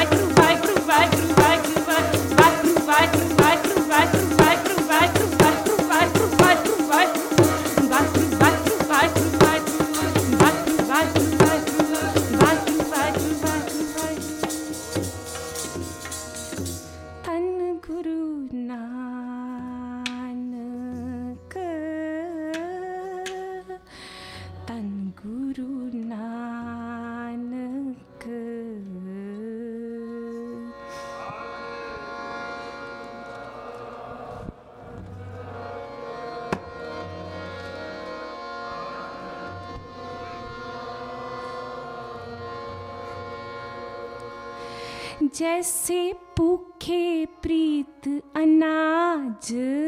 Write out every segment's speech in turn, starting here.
जैसे भूखे प्रीत अनाज,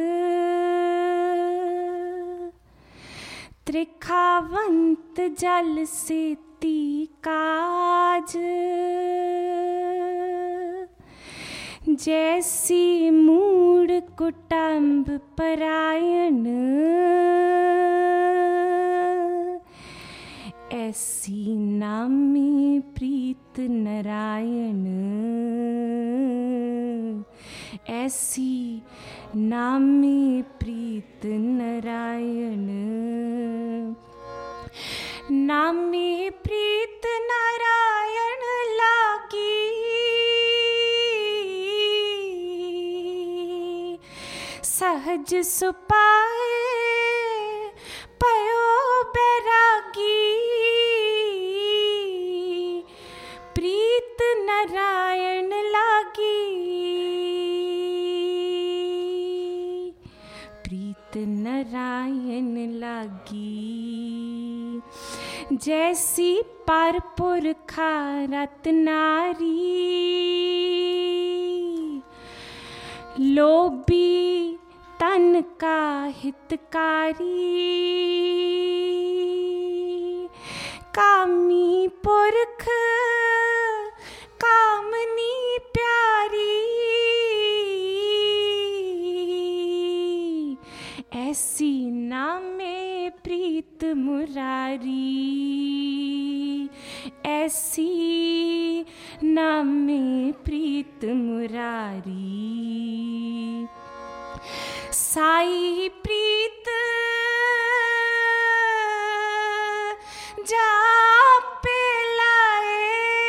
त्रिखावंत जल से काज, जैसी मूड कुटुंब परायण, ऐसी नामी प्रीत नारायण, ऐसी नामी प्रीत नारायण, नामी प्रीत नारायण लागी, सहज सुपाए पयो बैरागी, प्रीत नारायण लागी, प्रीत नारायण लागी, जैसी पर पुरखा रत नारी, लोभी तन का हितकारी, कामी पुरख कामनी प्यारी, ऐसी नामे प्रीत मुरारी, ऐसी नामे प्रीत मुरारी, साई प्रीत जा पे लाए,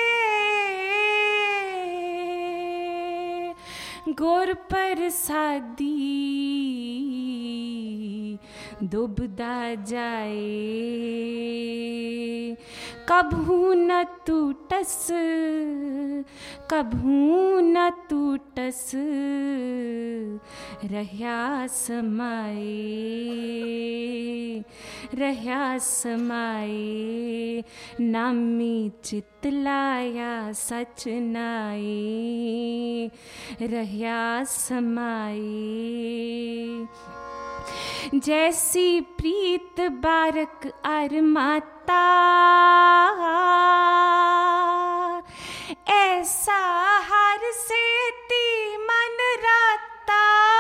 गुर प्रसादी दुबदा जाए, कभू न टूटस कभू न टूटस, रह्या समाए रह्या समाए, नामी चित लाया सच नाए, रह्या समाए, जैसी प्रीत बारक अर माता, ऐसा हर सेती मन राता,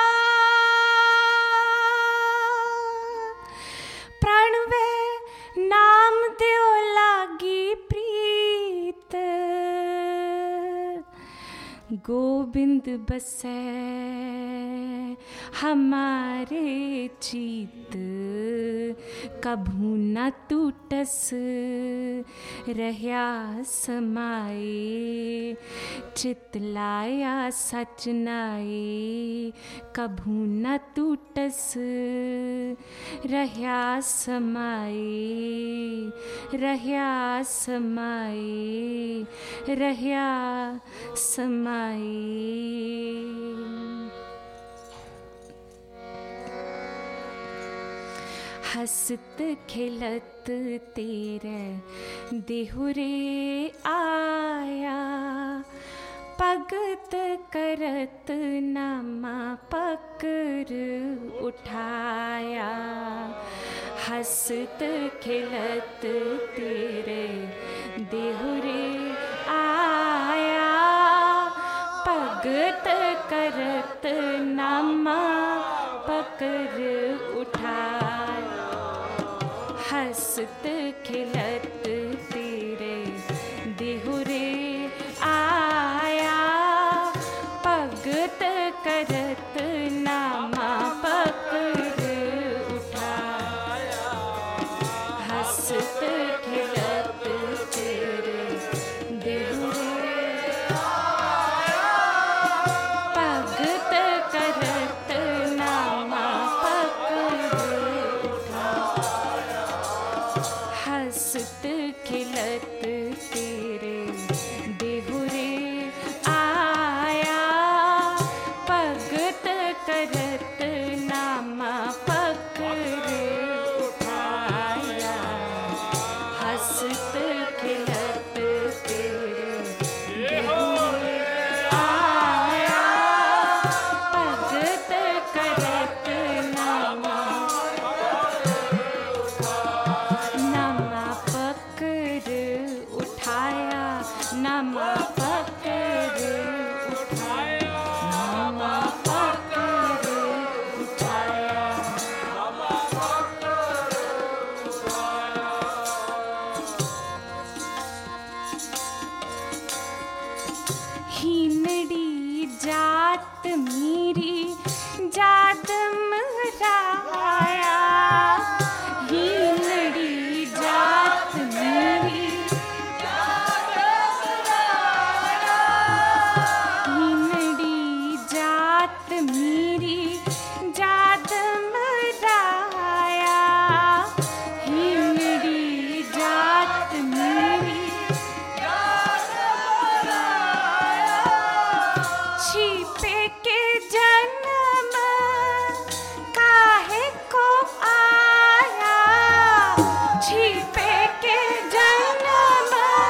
प्रणवे नाम देओ लागी प्रीत, गोविंद बसै हमारे चित, कभू न टूटस रह्या समाए, चित लाया सच नाए, कभू न टूटस रह्या समाए, रह्या समाए, रह्या समाए। हसत खिलत तेरे देहुरे आया, भगत करत नामा पकर उठाया, हसत खिलत तेरे देहुरे आया, भगत करत नामा पकर उठाया, हसत खिलत तेरे देहुरे आया, हीनड़ी जात मेरी जात मराया, हीनड़ी जात मेरी हीनड़ी जात मेरी जात मराया, हीनड़ी जात मेरी छिपे के जन्म काहे को आया, छिपे के जन्म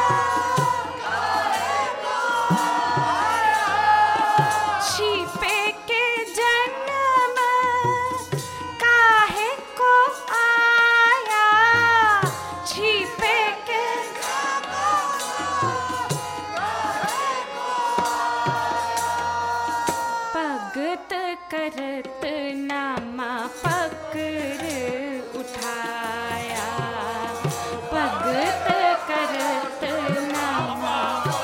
छिपे के जन्म काहे को आया, छिपे के भगत करत नामा पकड़ उठाया, भगत करत नामा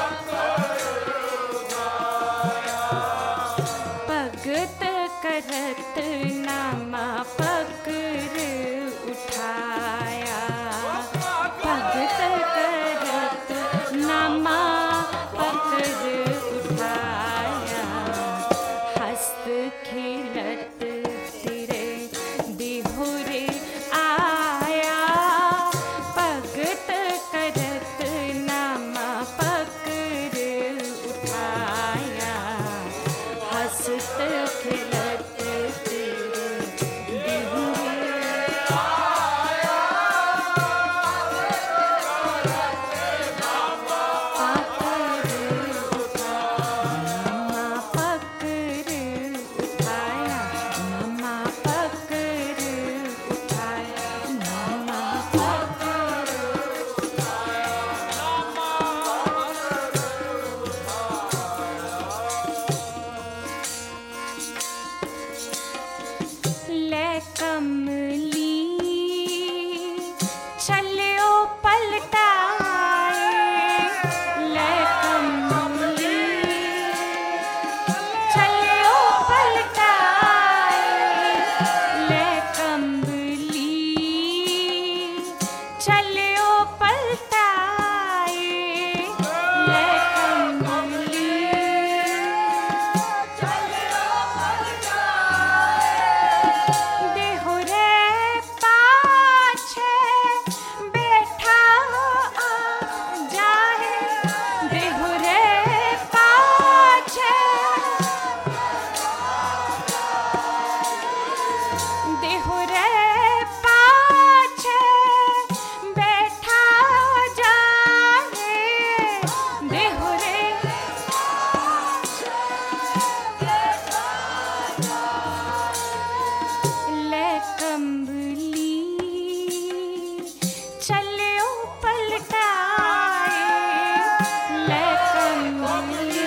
भगत करत नामा पकड़ उठाया, भगत करत नामा पकड़ उठाया, हस्त खेलत तेरे देहुरे आया, भगत करत नामा पकड़ उठाया, हस्त खेलत तेरे देहुरे कमली चलियो पलटाए, ले कमली चलियो पलटाए, ले कमली चलियो पलटाए, ले कमली देहुरे पाछे बैठा जाए, देहुरे पाछे देहुरे पाछे बैठा जाए, देहुरे ले कमली चलियो पलटाए, ले कमली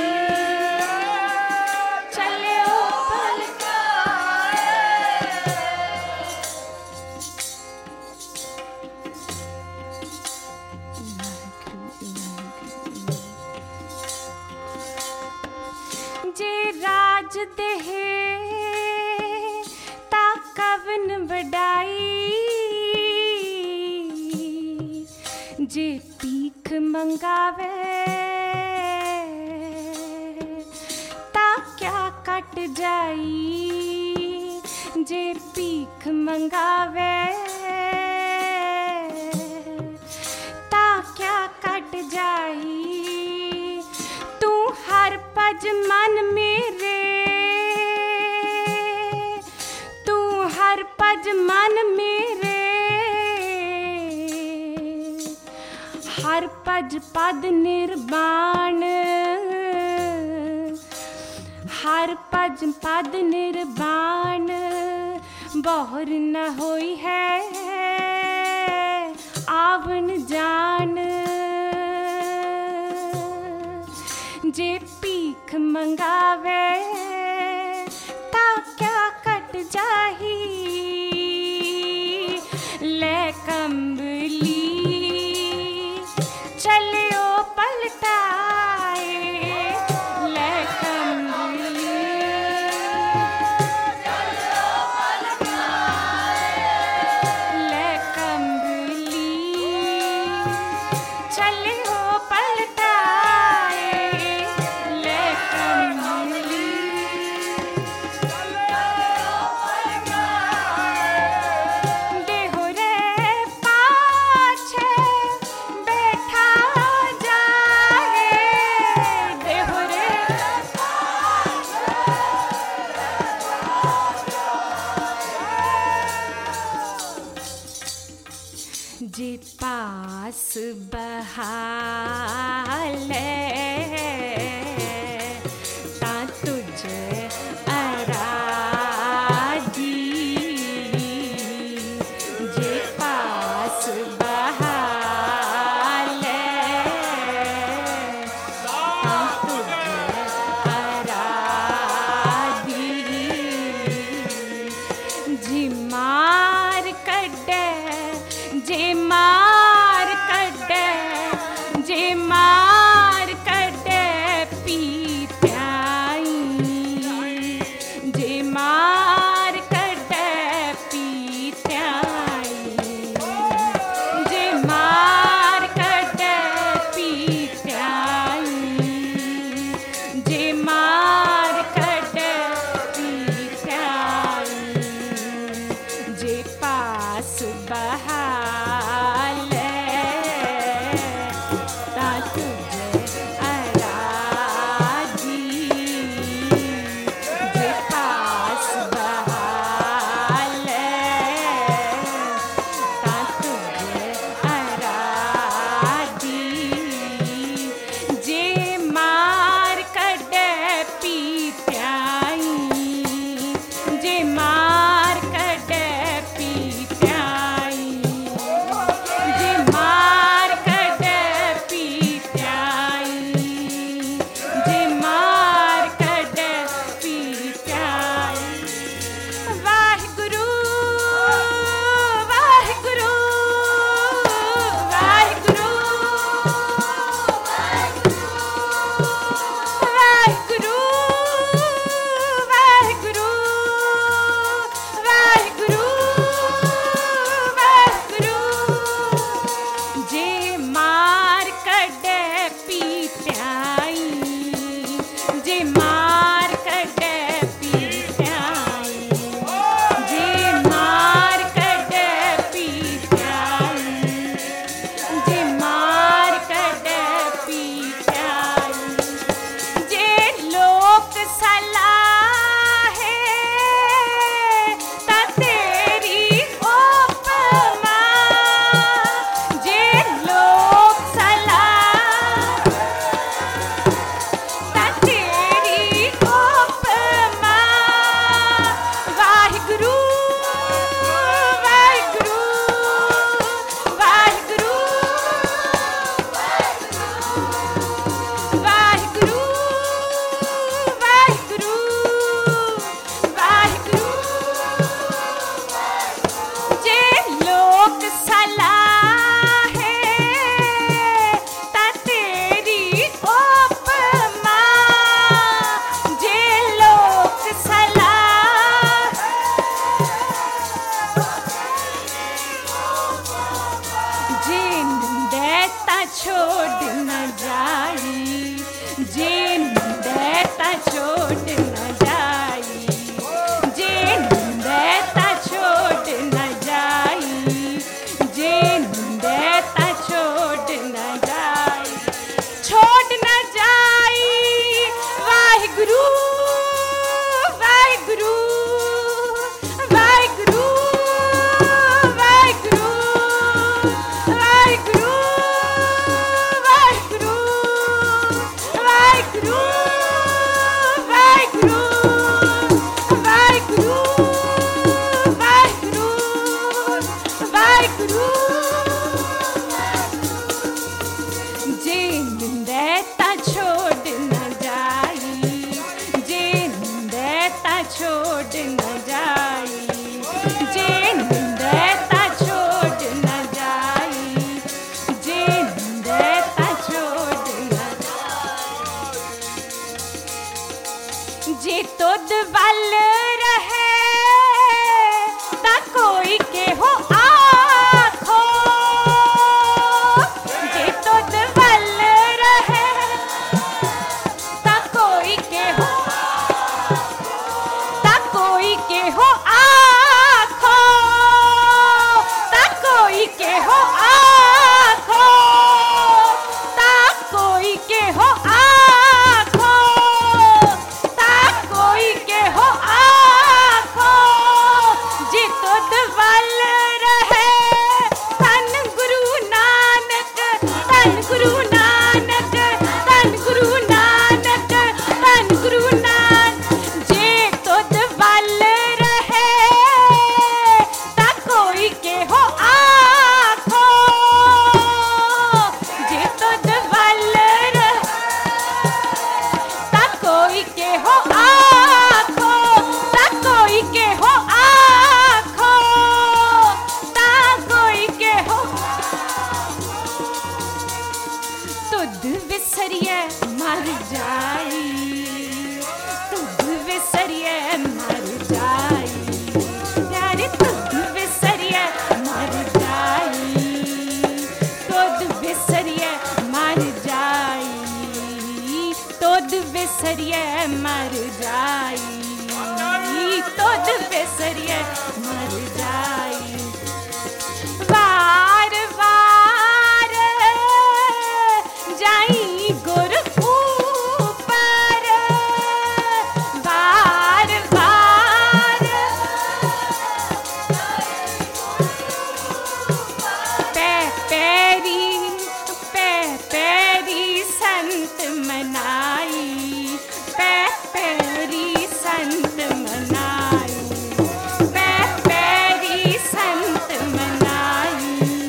चलियो पलटाए, जे राज देहे ता कवन बड़ाई, जे भीख मंगावे ता क्या कट जाई, जे भीख मंगावे ता क्या कट जाई, तू हर पज मन मेरे, तू हर पज मन मेरे, हर पज पद निर्वाण, हर पज पद निर्वाण, बहुर न होई है आवन जान, जे भीख मंगावे ता क्या कट जाही, ले कमली चलियो पलटाए, ले जे मार कटे पी प्याई जे मार कटे पी प्याई जे मार कटे पी प्याई जे लोक सलाह ता तेरी उपमा जे लोक सलाह ता तेरी उपमा वाहिगुरु वाहिगुरु वाहिगुरु वाहिगुरु वाहिगुरु वाहिगुरु जे लोक सलाह ता तेरी उपमा जे लोक सलाह जे निंदैता छोड़ न जाई जे निंदैता छोड़ न जाई जे निंदैता छोड़ न जाई जे निंदैता छोड़ न जाई छोड़ न जाई वाहिगुरु वाहिगुरु वाहिगुरु वाहिगुरु वाहिगुरु वाहिगुरु वाहिगुरु वाहिगुरु वाहिगुरु वाहिगुरु वाहिगुरु जे निंदैता छोड़ न जाई जे निंदैता छोड़ न जाई जे निंदैता छोड़ न जाई जे निंदैता छोड़ न जाई जे तुद वल रहे ता कोई के हो आखो जे तुद वल रहे ता कोई के हो ता कोई के हो आखो ता कोई के हो आखो ता कोई के हो आखो ता कोई के हो आखो जे तुद वल रहे तन गुरु नानक तन गुरु नानक तन गुरु नानक तन गुरु नानक जे तुद वल रहे ता कोई के हो आखो जे तुद वल रहे ता कोई के हो आखो ता कोई के हो आखो ता कोई के हो तुद विसरिए मर जाई तुद विसरिए मर जाई प्यारे तुद विसरिए मर जाई तुद विसरिए मर जाई तुद विसरिए मर जाई तुद विसरिए मर जाई वार वार जाई गुर ऊपर वार वार पै पैरी संत मनाई पै पैरी संत मनाई पै पैरी संत मनाई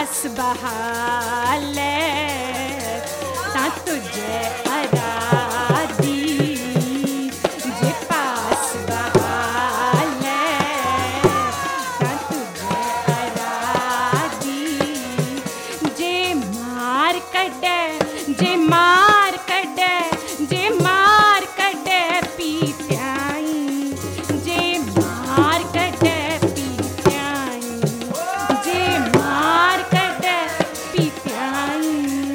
पास बहाले ता तुझे अरादी जे पास बहाले ता तुझे अरादी जे मार कड्डे जे मार कड्डे जे मार कड्डे पी प्याई जे मार कड्डे पी प्याई जे मार कड्डे पी प्याई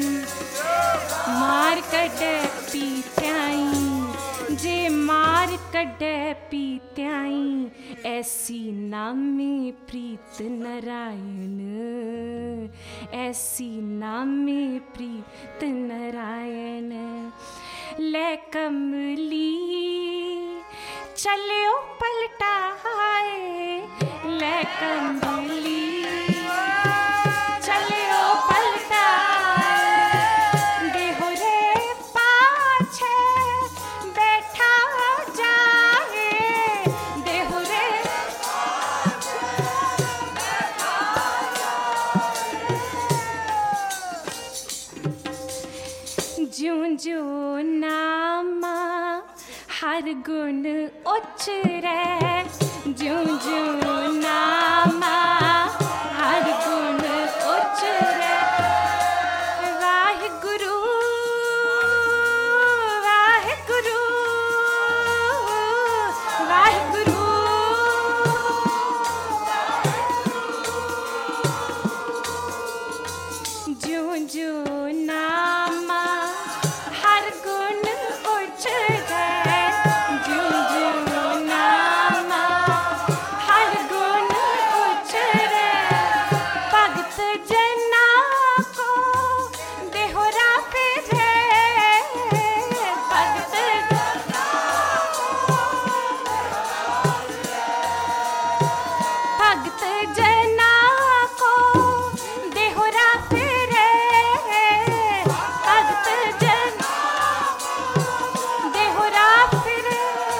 मार कड्डे पी प्याई जे मार कड्डे पी प्याई ऐसी नामे प्रीत नारायण ऐसी नामे प्रीत नारायण ले कमली चलियो पलटाए ले कमली चलियो पलटाए देहो रे पाछे बैठा जाए देहो रे ज्यों ज्यों नामा हर गुण उचरे ज्यों ज्यों नामा हर गुण उचरे वाहिगुरु वाहिगुरु वाहिगुरु ज्यों ज्यों नामा हर गुण उचरे ज्यों ज्यों नामा हर गुण उचरे भगत जना को देहोरा फिरे भगत भगत जना को देहोरा फिरे भगत जना देहोरा फिरे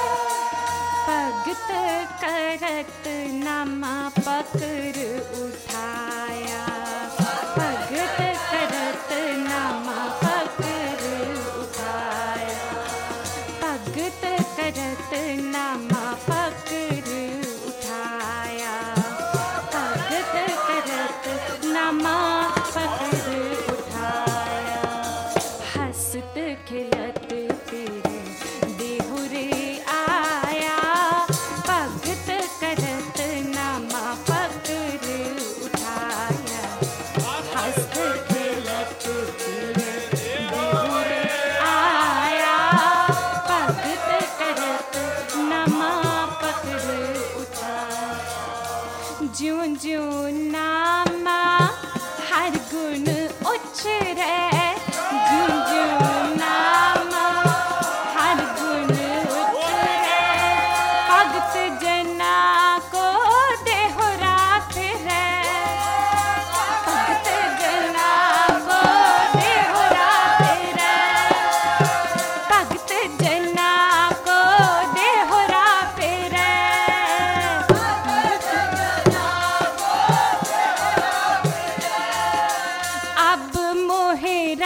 भगत करत नामा पकड़ उठाया भगत करत नामा पकड़ उठाया भगत करत नामा पकड़ उठाया भगत करत नामा पकड़ उठाया हंसत खिलत तेरे देहु रे आया भगत करत नामा पकड़ उठाया हंसत खिलत तेरे देहु रे आया भगत करत नामा पकड़ उठाया ज्यों ज्यों नामा हर गुण उचरे ज्यों ज्यों नामा हर गुण उचरे भगत जना को देहोरा फिरे भगत जना को देहोरा फिरे भगत जना को देहोरा फिरे अब मोहे